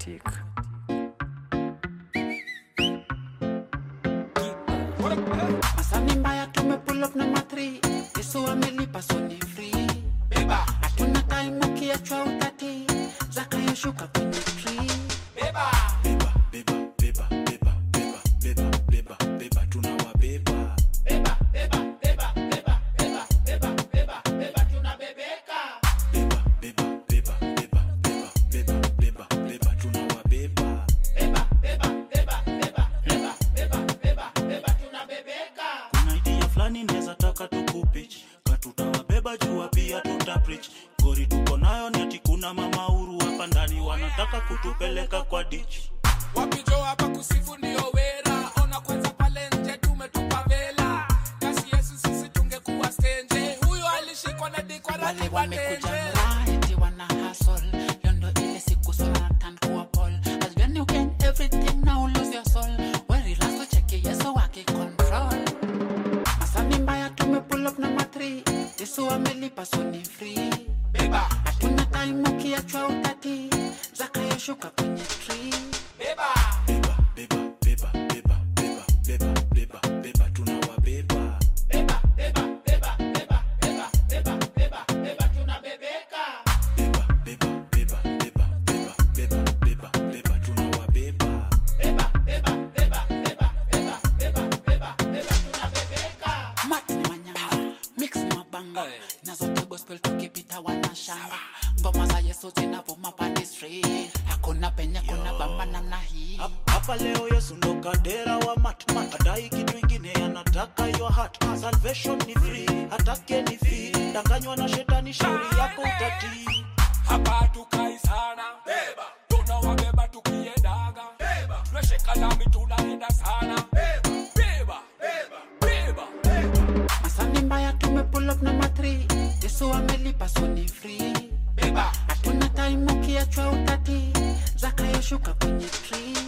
Matic. Masani mbaya tume pull up number 3. Yesu amelipa so ni free. Beba, hatuna time ukiachwa utati. Zaka yashuka kwenye tree. Beba, beba, beba, beba, beba, beba, beba, beba, beba, tunawabeba. Beba, beba, beba, beba, beba, beba, beba, beba, tunabebeka. Beba, beba, beba, beba, beba, beba, beba, beba, tunawabeba. Beba, beba, beba, beba, beba, beba, beba, beba, tunabebeka. Kuna idea flani neza taka tukupitch. Katutawabeba jua pia tutapreach. Gori tuko nayo ni ati kuna mama uru hapa ndani wanataka kutupeleka kwa ditch. Wapijo hapa kusifu ndio wera. Ona kwanza pale nje tumetupa vela. Kasi Yesu sisi tungekuwa stage. Huyo alishikwa na dikwa Wale rati wamekuja watenje. mraiti wana hustle. Yondo ile siku sana tan kuwa Paul. As when you gain everything now lose your soul. When relax to check it, Yesu wake control. Masani mbaya tume pull up number 3. Yesu amelipa so ni free. Beba, hatuna time ukiachwa utati. Zaka yashuka kwenye tree. Beba, beba, beba, beba, beba, beba, beba, beba, beba, tunawabeba. Beba, beba, beba, beba, beba, beba, beba, beba, tunabebeka. Beba, beba, beba, beba, beba, beba, beba, beba, tunawabeba. Beba, beba, beba, beba, beba, beba, beba, beba, tunabebeka. Mat ni manyanga, mix ni mabanga. Nazote gospel tukipita wanashanga. Ngoma za Yesu zinavuma pande street. Hakuna penye kuna bamba namna hii. Hapa leo Yesu ndo kadera wa matmat. Adai kitu ingine anataka your heart. Salvation ni free, hatake ni fee. Danganywa na shetani shauri yako utatii. Hapa tukai sana. Beba, tunawabeba tukiedaga. Beba, tunashika lami tunaenda sana. Beba, beba, beba, beba, beba. Masani mbaya tume pull up number 3. Yesu amelipa so ni free. Beba, hatuna time ukiachwa utati. Zaka yashuka kwenye tree.